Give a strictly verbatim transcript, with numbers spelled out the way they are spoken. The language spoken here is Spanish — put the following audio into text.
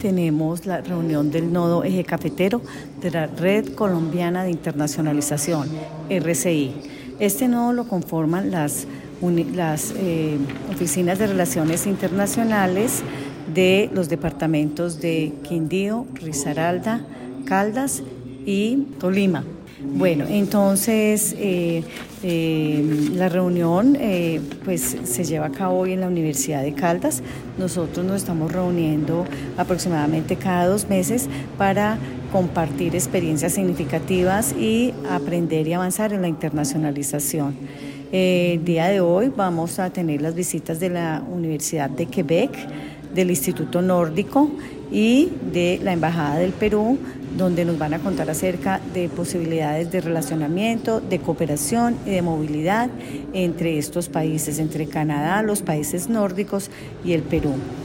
tenemos la reunión del Nodo Eje Cafetero de la Red Colombiana de Internacionalización, R C I. Este nodo lo conforman las, las eh, oficinas de relaciones internacionales de los departamentos de Quindío, Risaralda, Caldas y Tolima. Bueno, entonces eh, eh, la reunión eh, pues se lleva a cabo hoy en la Universidad de Caldas. Nosotros nos estamos reuniendo aproximadamente cada dos meses para compartir experiencias significativas y aprender y avanzar en la internacionalización. Eh, el día de hoy vamos a tener las visitas de la Universidad de Quebec, del Instituto Nórdico y de la Embajada del Perú, donde nos van a contar acerca de posibilidades de relacionamiento, de cooperación y de movilidad entre estos países, entre Canadá, los países nórdicos y el Perú.